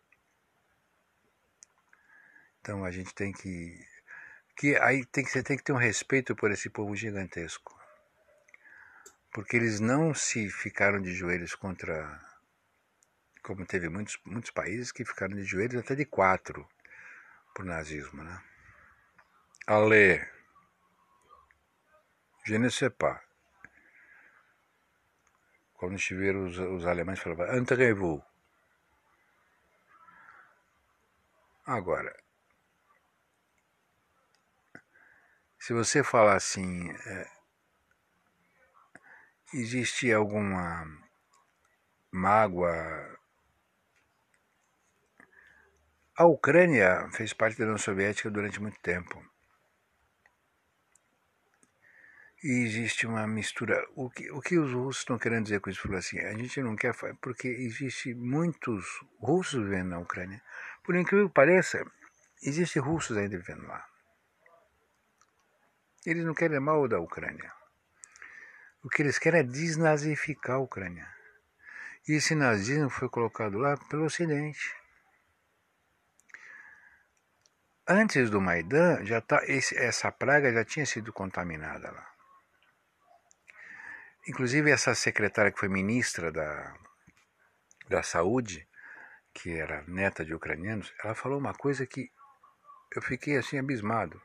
Então a gente tem você tem que ter um respeito por esse povo gigantesco. Porque eles não se ficaram de joelhos contra, como teve muitos países que ficaram de joelhos até de 4 por nazismo, né? Allez, je ne sais pas. Quando estiveram os alemães falavam, entrez-vous. Agora, Se você falar assim, existe alguma mágoa. A Ucrânia fez parte da União Soviética durante muito tempo. E existe uma mistura. O que os russos estão querendo dizer com isso? Falou assim, a gente não quer, porque existe muitos russos vivendo na Ucrânia. Por incrível que pareça, existem russos ainda vivendo lá. Eles não querem mal da Ucrânia. O que eles querem é desnazificar a Ucrânia. E esse nazismo foi colocado lá pelo Ocidente. Antes do Maidan, essa praga já tinha sido contaminada lá. Inclusive essa secretária que foi ministra da Saúde, que era neta de ucranianos, ela falou uma coisa que eu fiquei assim abismado.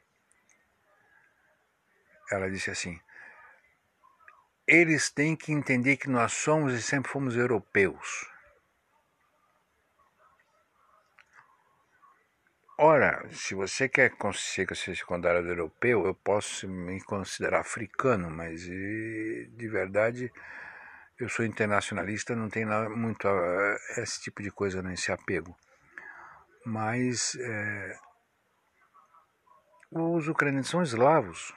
Ela disse assim, eles têm que entender que nós somos e sempre fomos europeus. Ora, se você quer ser considerado europeu, eu posso me considerar africano, mas de verdade eu sou internacionalista, não tem muito esse tipo de coisa nesse apego. Mas os ucranianos são eslavos.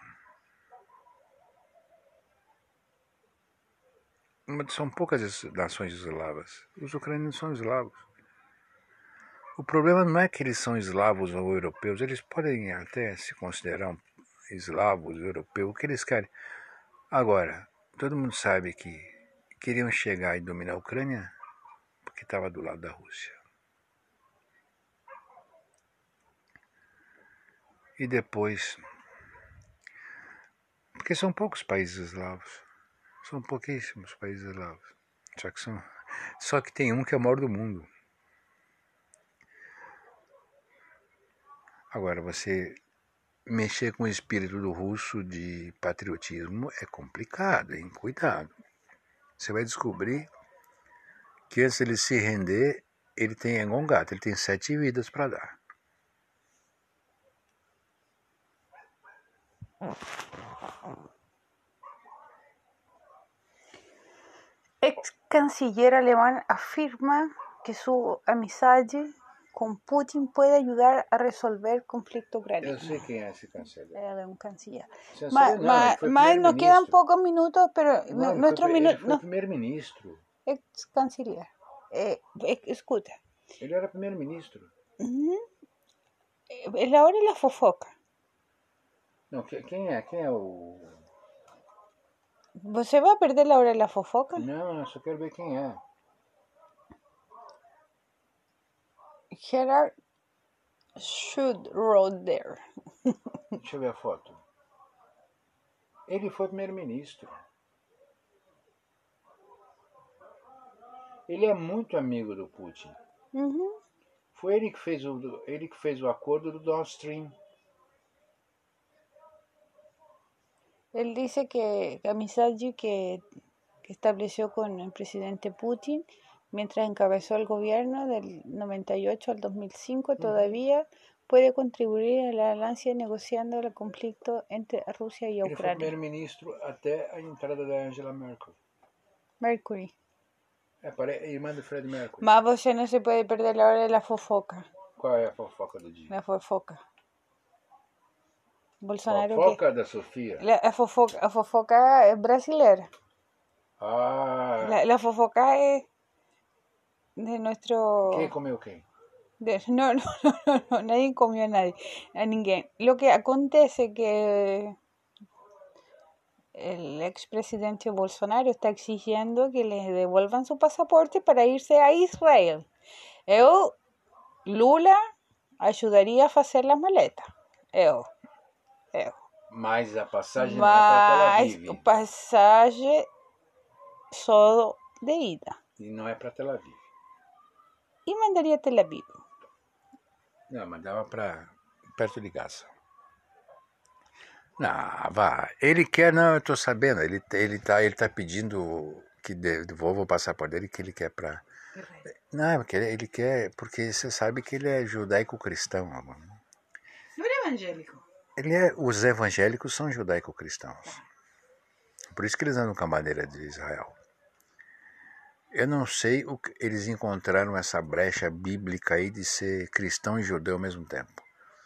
São poucas nações eslavas. Os ucranianos são eslavos. O problema não é que eles são eslavos ou europeus, eles podem até se considerar eslavos, europeus, o que eles querem. Agora, todo mundo sabe que queriam chegar e dominar a Ucrânia porque estava do lado da Rússia. E depois, porque são poucos países eslavos, são pouquíssimos países eslavos, só que tem um que é o maior do mundo. Agora, você mexer com o espírito do russo de patriotismo é complicado, hein? Cuidado. Você vai descobrir que antes de ele se render, ele tem igual um gato, ele tem 7 vidas para dar. Ex-canciller alemán afirma que su amizade com Putin pode ajudar a resolver conflito ucraniano. Eu sei quem é esse canceler. Ele é um canciller. Mas nos quedan pocos minutos, pero nuestro minuto. Ele foi primeiro-ministro. Ex-canciller. Escuta. Ele era primeiro-ministro. La hora de la fofoca. Não, quem é o... Você vai perder a hora de la fofoca? Não, eu só quero ver quem é. Gerhard Schröder. Deixa eu ver a foto. Ele foi primeiro-ministro. Ele é muito amigo do Putin. Foi ele que fez o acordo do Nord Stream. Él dice que amizade que estableció con el presidente Putin mientras encabezó el gobierno del 98 al 2005 todavía puede contribuir a la ganancia negociando el conflicto entre Rusia y Ele foi Ucrania. primeiro-ministro até a entrada da Angela Merkel. Mercury. Irmã do Fred Mercury. Mas você não se pode perder a hora de la fofoca. Qual é a fofoca do dia? La fofoca. Bolsonaro Fofoca da Sofia. a fofoca es brasileira. La fofoca es de nuestro... Quem comeu quem? No, nadie comió a ninguém. Lo que acontece que el expresidente Bolsonaro está exigiendo que le devuelvan su pasaporte para irse a Israel. Lula ayudaría a hacer las maletas. Mas a passagem não é para Tel Aviv. Mas passagem só de ida. E não é para Tel Aviv. E mandaria Tel Aviv. Não, mandava para perto de Gaza. Não, vá. Ele quer, não, eu tô sabendo. Ele tá pedindo que devolva o passaporte dele, que ele quer para... Não, porque ele quer, porque você sabe que ele é judaico-cristão. Não era evangélico. Os evangélicos são judaico-cristãos. Por isso que eles andam com a bandeira de Israel. Eu não sei o que eles encontraram essa brecha bíblica aí de ser cristão e judeu ao mesmo tempo,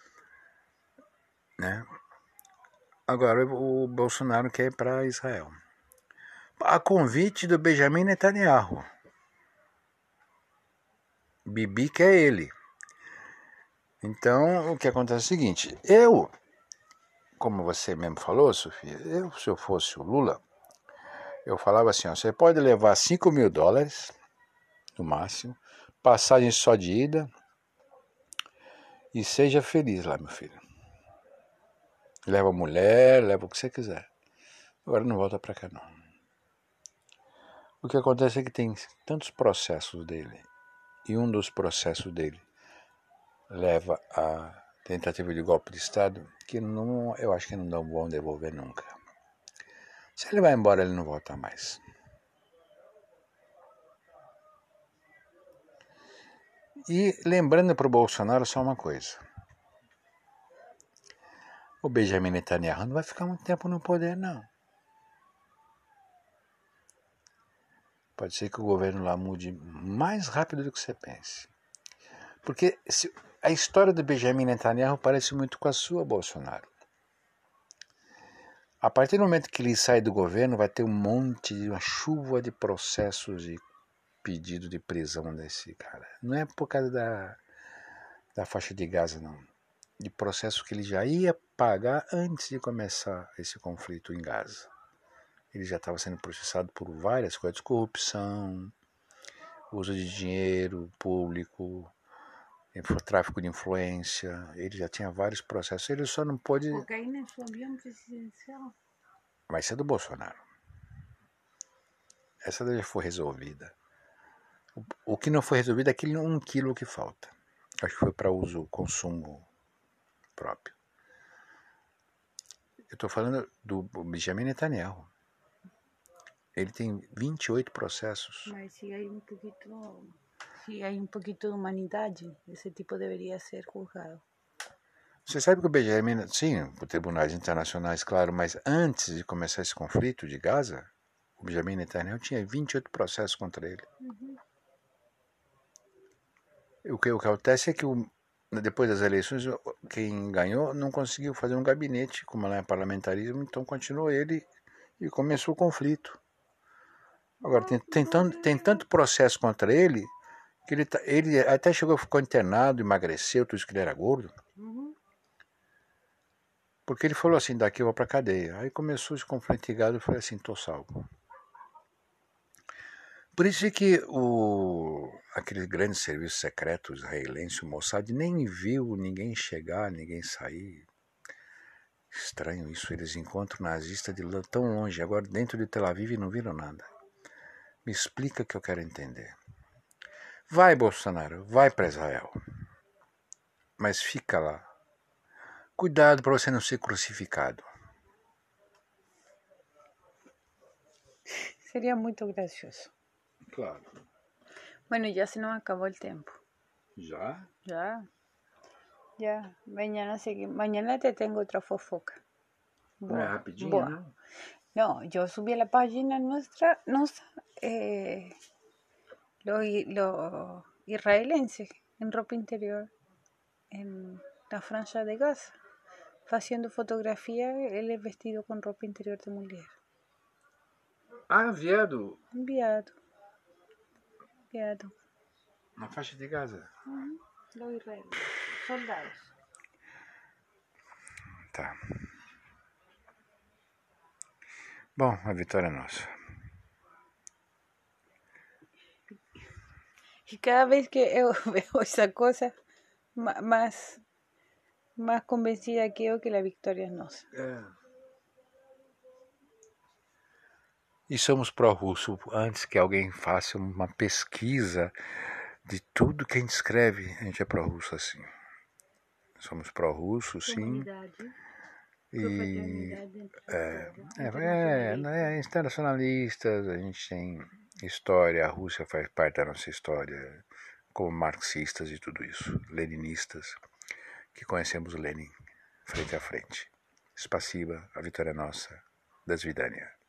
né? Agora o Bolsonaro quer ir para Israel. A convite do Benjamin Netanyahu. Bibi quer ele. Então, o que acontece é o seguinte, como você mesmo falou, Sofia, se eu fosse o Lula, eu falava assim, ó, você pode levar $5.000, no máximo, passagem só de ida, e seja feliz lá, meu filho. Leva a mulher, leva o que você quiser. Agora não volta pra cá, não. O que acontece é que tem tantos processos dele, e um dos processos dele leva a tentativa de golpe de Estado, que não, eu acho que não vão devolver nunca. Se ele vai embora, ele não volta mais. E lembrando para o Bolsonaro só uma coisa. O Benjamin Netanyahu não vai ficar muito tempo no poder, não. Pode ser que o governo lá mude mais rápido do que você pense. Porque a história do Benjamin Netanyahu parece muito com a sua, Bolsonaro. A partir do momento que ele sai do governo, vai ter uma chuva de processos e pedido de prisão desse cara. Não é por causa da faixa de Gaza, não. De processo que ele já ia pagar antes de começar esse conflito em Gaza. Ele já estava sendo processado por várias coisas, corrupção, uso de dinheiro público, tráfico de influência. Ele já tinha vários processos. Ele só não pôde... Cocaína em seu avião presidencial. Vai ser do Bolsonaro. Essa já foi resolvida. O que não foi resolvido é aquele 1 quilo que falta. Acho que foi para consumo próprio. Eu estou falando do Benjamin Netanyahu. Ele tem 28 processos. Mas se há um pouquito de humanidade, esse tipo deveria ser julgado. Você sabe que o Benjamin, sim, por tribunais internacionais, claro, mas antes de começar esse conflito de Gaza, o Benjamin Netanyahu tinha 28 processos contra ele. Uhum. O que acontece é que depois das eleições, quem ganhou não conseguiu fazer um gabinete, como lá é parlamentarismo, então continuou ele e começou o conflito. Agora, tem tanto processo contra ele, que ele até ficou internado, emagreceu, tudo isso que ele era gordo. Uhum. Porque ele falou assim, daqui eu vou pra cadeia. Aí começou esse conflito em Gaza, eu falei assim, tô salvo. Por isso é que aquele grande serviço secreto israelense, o Mossad, nem viu ninguém chegar, ninguém sair. Estranho isso, eles encontram nazistas de tão longe, agora dentro de Tel Aviv e não viram nada. Me explica que eu quero entender. Vai, Bolsonaro, vai para Israel. Mas fica lá. Cuidado para você não ser crucificado. Seria muito gracioso. Claro. Bueno, ya se nos acabó el tiempo. ¿Ya? Ya. Mañana te tengo otra fofoca. Não é rapidinho, boa. não? No, yo subí a la página nuestra, los israelenses en ropa interior en la franja de Gaza, haciendo fotografía, él es vestido con ropa interior de mujer. Ah, enviado. Enviado. Na faixa de Gaza. Los israelíes, soldados. Tá. Bom, a vitória é nossa. Y cada vez que yo veo esa cosa, más convencida quedo que la victoria es nuestra. E somos pró-russo. Antes que alguém faça uma pesquisa de tudo que a gente escreve, a gente é pró-russo assim. Somos pró-russo, sim. E internacionalistas, a gente tem história, a Rússia faz parte da nossa história, como marxistas e tudo isso, leninistas, que conhecemos Lenin. frente a frente. Spasiba, a vitória é nossa. Das Vidania.